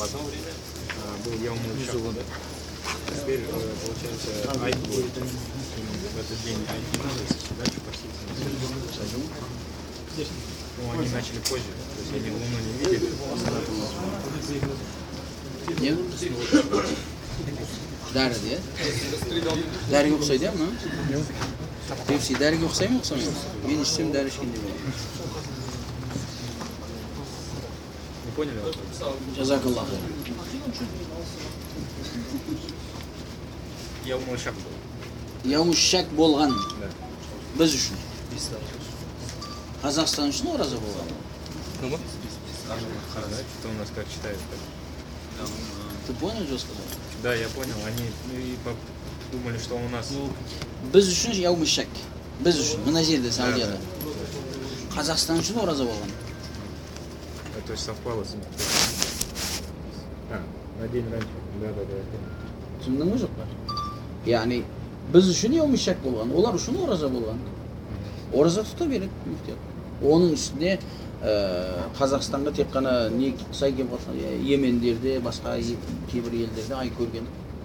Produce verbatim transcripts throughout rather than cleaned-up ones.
был Яумул Шак. Теперь, получается, Айд будет в этот день Айд не может дальше поститься. Ну, они начали позже, то есть они Луну не видели. Нет? Дәрі де? Дәріге ұқсайды ма? Пепси дәріге ұқсай ма ұқсамай? Мен ішсем дәрі ішкенде болады. Не поняли? Жазакаллах. Яумул Шак был. Яумул Шак болған біз үшін. Қазақстан үшін ораза болған. Ну вот. Что у нас как читают? Ты понял, что сказал? Да, я понял. Они ну, и думали, что у нас... Біз үшін Яумул Шак. Біз үшін. Мына жерде Саудияда. Қазақстан үшін ораза болған. То есть совпало с... А, на день раньше. Да, да, да. Түсіндің ме жоқ па? Яғни біз үшін Яумул Шак болған, олар үшін ораза болған. Ораза тұта береді мүфтият. Оның үстіне Қазақстанға тек қана не сай келіп қалса, Йемендерде, басқа кейбір елдерде ай көрген.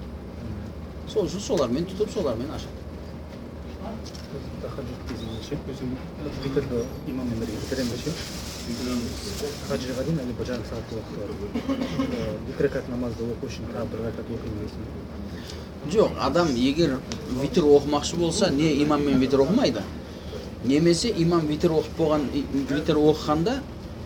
Сол үшін солармен тұтып, солармен ашады. Тахаджуд кезінде өзім витрді имаммен бірге бітіремін ше. Хаджиға дейін әлі бір жарым сағат уақыт бар. Екі рәкат намазды оқу үшін тағы бір рәкат оқимын дейсің. Жоқ, адам егер витр оқымақшы болса, не имаммен витр оқымайды. Немесе имам витр оқып болған, витр оқығанда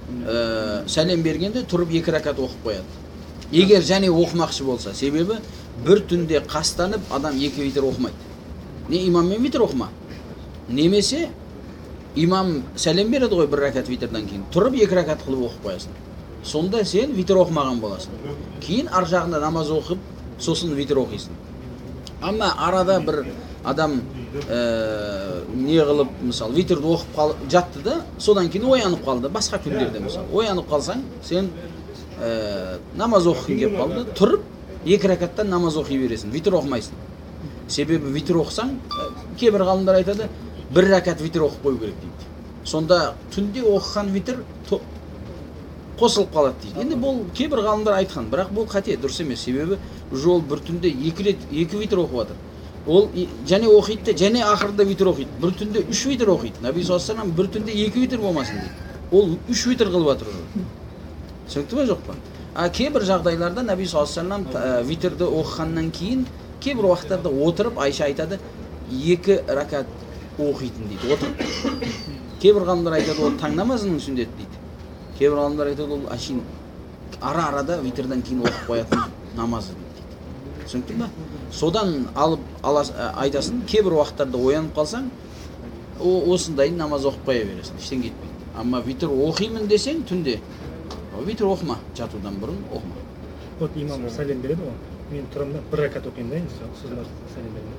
сәлем бергенде тұрып екі рәкат оқып қояды. Егер және оқымақшы болса, себебі бір түнде қастанып адам екі витр оқымайды. Не имаммен витр оқыма. Немесе имам сәлем береді ғой бір рәкат витрдан кейін, тұрып екі рәкат қылып оқып қоясың. Сонда сен витр оқымаған боласың. Кейін ар жағында намаз оқып, сосын витр оқисың. Amma arada bir adam e, ne qilib, misol, vitrni o'qib qolib жатты-da, sodan keyin oyanib qoldi. Boshqa kunlarda misol, oyanib qolsang, sen e, namoz o'qiging kelib qoldi, turib ikki rakatdan namoz o'qiy berasan, vitr o'qimaysan. Sebebi vitr o'qisang, кейбір ғалымдар айтады, bir rakat vitr o'qib qo'yu kerak deydi. Sonda tunde o'qigan vitr qo'shilib qoladi deydi. Endi bu кейбір ғалымдар айтқан, бірақ бұл қате, дұрыс емес. Себебі жол бір түнде екі рет екі витр оқып жатыр. Ол және оқиды, және ақырында витр оқиды. Бір түнде үш витр оқиды. Наби саллаллаху алейхи ва саллям бір түнде екі витр болмасын дейді. Ол үш витр қылып жатыр. Түсінікті ме жоқ па? А кейбір жағдайларда Наби саллаллаху алейхи ва саллям витрді оқығаннан кейін кейбір уақыттарда отырып, Айша айтады, екі ракат оқитын дейді. Отырып. Кейбір ғалымдар айтады, ол таң намазының сүннеті дейді. Кейбір ғалымдар айтады, ол ашин ара-арада витрдан кейін оқып қоятын намазы дейді. Түсінікті ме? Содан алып айтасын, кейбір уақыттарда оянып қалсаң, осындай намаз оқып қоя бересің, ештен кетпейді. Amma витр оқимын десең түнде, витр оқыма, жатудан бұрын оқыма. Вот имам сәлем береді ғой, мен тұрамын да бір рәкат оқимын да, енді сіз сәлем береді.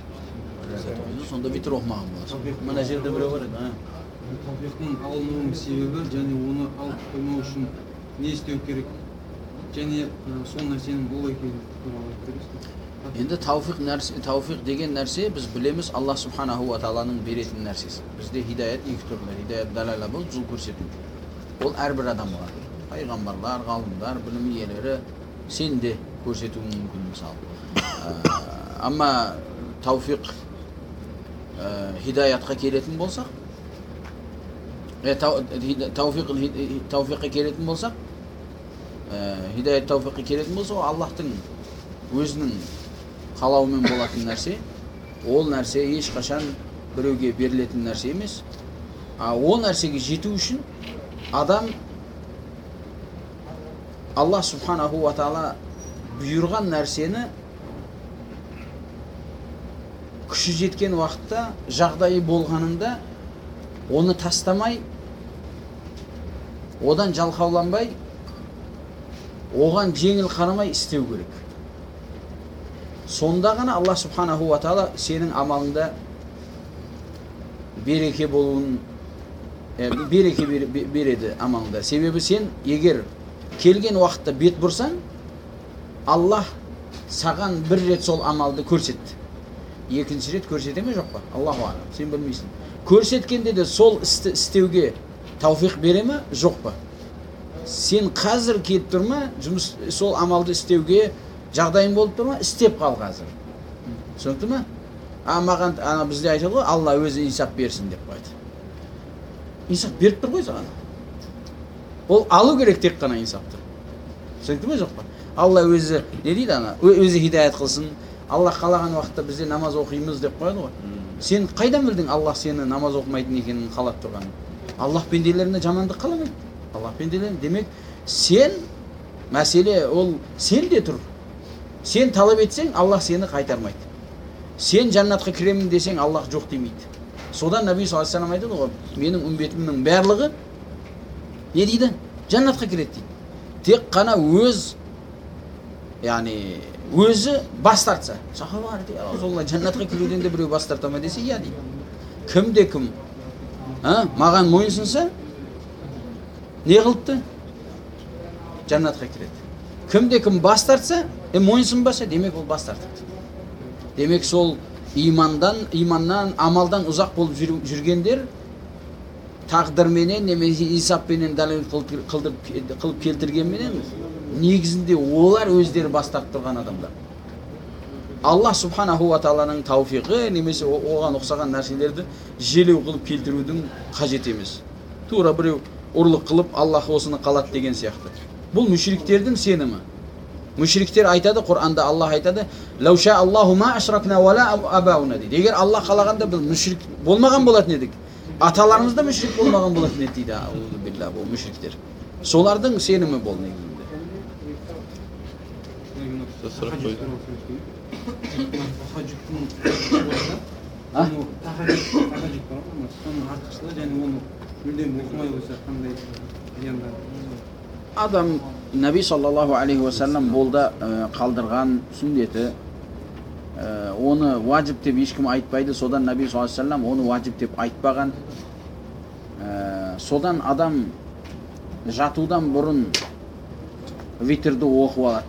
Сонда витр оқымаған боласың. Мына жерде біреу бар еді. Тауфиқтың алынуының себебі және оны алып қоймау үшін не істеу керек? Және сол нәрсенің бұл екенін туралы айтып. Енді тауфиқ нәрсе, тауфиқ деген нәрсе біз білеміз Алла субханаху ва тааланың беретін нәрсесі. Бізде хидаят екі түрлі. Хидаят далала бұл жол көрсету. Ол әрбір адамға, пайғамбарлар, ғалымдар, білім иелері сенде көрсетуі мүмкін мысалы. Amma tavfiq hidayatқа келетін болсақ, tavfiq tavfiqқа келетін болсақ, hidayat tavfiqқа келетін болса, Аллахтың өзінің қалауымен болатын нәрсе, ол нәрсе ешқашан біреуге берілетін нәрсе емес. А ол нәрсеге жету үшін адам Алла субханаху ва таала бұйырған нәрсені күші жеткен уақытта, жағдайы болғанында оны тастамай, одан жалқауланбай, оған жеңіл қарамай істеу керек. Сонда ғана Алла субханаху ва таала сенің амалыңда береке болуын, береке береді амалыңда. Себебі сен егер келген уақытта бет бұрсаң, Аллах саған бір рет сол амалды көрсетті. Екінші рет көрсете ме жоқ па? Аллаху алам, сен білмейсің. Көрсеткенде де сол істі істеуге тауфиқ бере ме жоқ па? сен қазір келіп тұрма, жұмыс сол амалды істеуге жағдайың болып тұрма, істеп қал қазір. Түсінікті ма? А маған ана бізде айтады ғой, Алла өзі инсап берсін деп қойды. Инсап беріп тұр ғой саған. Ол алу керек тек қана инсапты. Түсінікті ме жоқ па? Алла өзі не дейді ана? Өзі хидаят қылсын. Алла қалаған уақытта бізде намаз оқимыз деп қояды ғой. Сен қайдан білдің Аллах сені намаз оқымайтын екенін қалап тұрғанын? Аллах пенделеріне жамандық қаламайды. Аллах пенделеріне. Демек, сен мәселе ол сен де тұр. Сен талап етсең, Аллах сені қайтармайды. Сен жаннатқа кіремін десең, Аллах жоқ демейді. Содан Наби саллаллаху алейхи ва саллям айтады ғой, менің үмбетімнің барлығы не дейді? Жаннатқа кіреді дейді. Тек қана өз, яғни өзі бас тартса. Сахабалар дейді, Расулалла, жаннатқа кіруден де біреу бас тарта ма десе, иә дейді. Кімде кім маған мойынсынса, не қылыпты? Жаннатқа кіреді. Кімде кім бас тартса, мойынсынбаса, демек ол бас тартады. Демек сол имандан, иманнан, амалдан ұзақ болып жүргендер тағдырменен немесе исаппенен дәлел қылып келтіргенменен негізінде олар өздері бас тартып тұрған адамдар. Аллах субханаху ва тааланың тауфиқы немесе оған ұқсаған нәрселерді желеу қылып келтірудің қажет емес. Тура біреу ұрлық қылып Аллах осыны қалады деген сияқты. Бұл мүшриктердің сенімі. Мүшриктер айтады, Құранда Аллах айтады, «Лау ша Аллаху ма ашракна ва ла абауна» дейді. Егер Аллах қалағанда біз мүшрик болмаған болатын едік, аталарымыз да мүшрик болмаған болатын еді дейді. Аузу билlah, бұл мүшриктер. Солардың сенімі бұл негізінде. Адам Наби саллаллаху алейхи ва саллям болды қалдырған сүннеті, оны важип деп ешкім айтпайды. Содан Наби саллаллаху алейхи ва саллям оны важип деп айтпаған. Содан адам жатудан бұрын витрді оқып алады.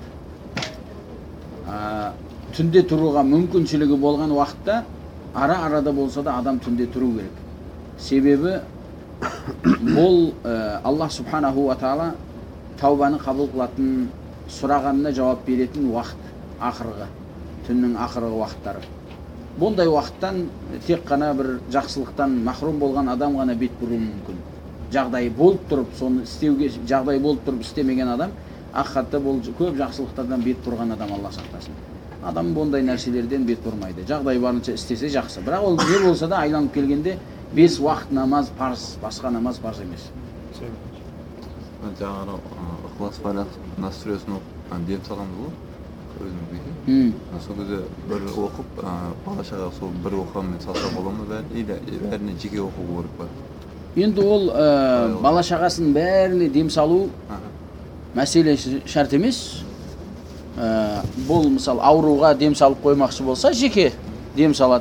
Түнде тұруға мүмкіншілігі болған уақытта ара-арада болса да адам түнде тұру керек. Себебі бұл Аллах субханаху ва таала таубаны қабыл қылатын, сұрағанына жауап беретін уақыт, ақырғы, түннің ақырғы уақыттары. Бұндай уақыттан тек қана бір жақсылықтан махрум болған адам ғана бет бұруы мүмкін. Жағдай болып тұрып, соны істеуге жағдай болып тұрып істемеген адам, ақиқатта бұл көп жақсылықтардан бет бұрған адам, Алла сақтасын. Адам бұндай нәрселерден бет бұрмайды. Жағдай барынша істесе жақсы. Бірақ ол не болса да айланып келгенде бес уақыт намаз парыз, басқа намаз парыз емес. Жаңағы ықылас фалақ настройсын дем саламыз ғой, өзіміз бүйде. Сол кезде бір оқып, бала-шаға сол бір оқығанмен салса бола ма бәрі, или бәріне жеке оқу керек па? Енді ол бала-шағасын бәріне дем салу мәселе шарт емес. Бұл мысалы ауруға дем салып қоймақшы болса, жеке дем салады.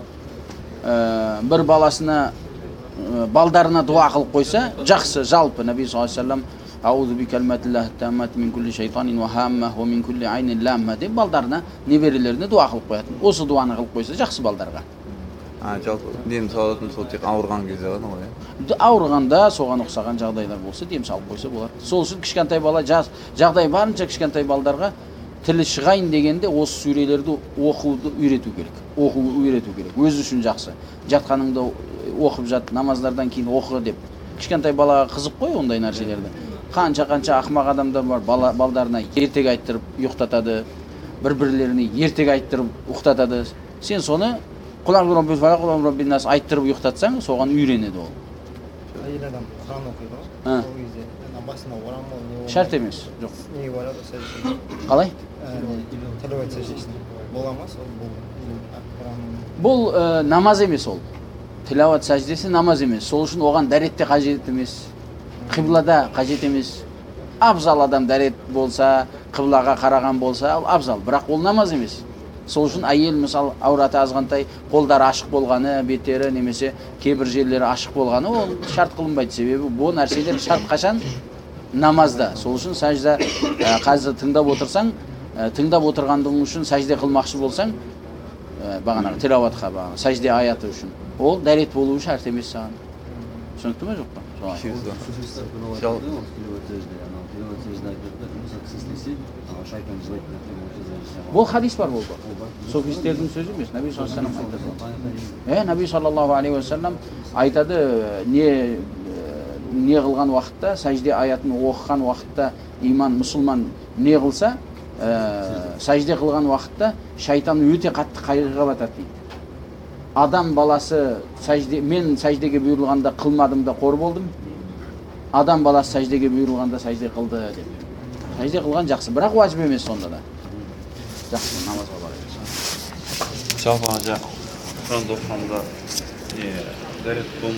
Бір баласына, балдарына дуа қылып қойса, жақсы, жалпы Наби саллаллаху алейхи ва саллям «Аузу би калматиллахи таммати мин кулли шайтанин ва хамма ва мин кулли айнин ламма» деп балдарына, неберелеріне дуа қылып қоятын. Осы дуаны қылып қойса, жақсы балдарға. А, жалпы дем салатын сол тек ауырған кезде ғана ғой. Ауырғанда, соған ұқсаған жағдайлар болса, дем салып қойса болады. Сол үшін кішкентай бала, жағдай барынша кішкентай балдарға тілі шығайын дегенде осы сүрелерді оқуды үйрету керек. Оқуды үйрету керек. Өзі үшін жақсы. Жатқаныңда оқып жат, намаздардан кейін оқы деп. Кішкентай балаға қызық қой ондай нәрселерді. Қанша-қанша ақымақ адамдар бар, балдарына ертек айттырып ұйықтатады, бір-бірлеріне ертек айттырып ұйықтатады. Сен соны Құлақ Роббил фалақ, Құлақ Роббил нас айттырып ұйықтатсаң, соған үйренеді ол. Әйел адам Құран оқиды ғой. Ол кезде басына орамал не шарт емес, жоқ. Не барады сәждесіне? Қалай? Тәлауат сәждесіне. Бола ма сол бұл? Бұл намаз емес ол. Тилават сәждесі намаз емес. Сол үшін оған дәрет те қажет емес. Қиблада қажет емес. Абзал адам дәрет болса, қиблаға қараған болса, абзал. Бірақ ол намаз емес. Сол үшін әйел мысалы аураты азғантай, қолдары ашық болғаны, беттері немесе кейбір жерлері ашық болғаны ол шарт қылынбайды. Себебі бұл нәрселер шарт қашан? Намазда. Сол үшін сәжда қазір тыңдап отырсаң, тыңдап отырғандығың үшін сәжде қылмақшы болсаң, бағанағы тилаватқа, бағанағы сәжде аяты үшін, ол дәрет болуы шарт емес саған. Түсінікті ме жоқ па? сөзін айтады да осы кісі істесе шайтан жылайды деп. Бұл хадис бар болды. Суфистердің сөзі емес, Наби саллаллаху алейхи ва саллям айтады. Е, Наби саллаллаху алейхи ва саллям айтады, не не қылған уақытта, сәжде аятын оқыған уақытта иман мұсылман не қылса, сәжде қылған уақытта шайтан өте қатты қайғыға батады дейді. Адам баласы сәжде, мен сәждеге бұйырылғанда қылмадым да қор болдым. Адам баласы сәждеге бұйырылғанда сәжде қылды деп. Сәжде қылған жақсы, бірақ уәжіп емес сонда да. Жақсы намазға барайық. Жалпы ана Құран оқығанда не дәрет